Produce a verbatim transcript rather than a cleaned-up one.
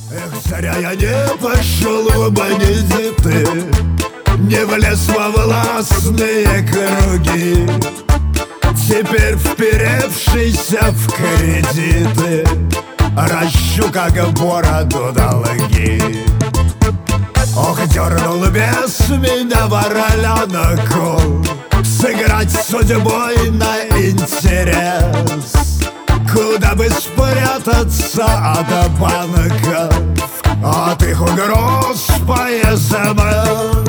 Эх, зря я не пошел в бандиты, не влез во властные круги. Теперь, вперевшийся в кредиты, ращу, как бороду, долги. Ох, дернул без меня вороленку сыграть судьбой на интерес. Куда бы спрятаться от банков, от их угроз по СМС.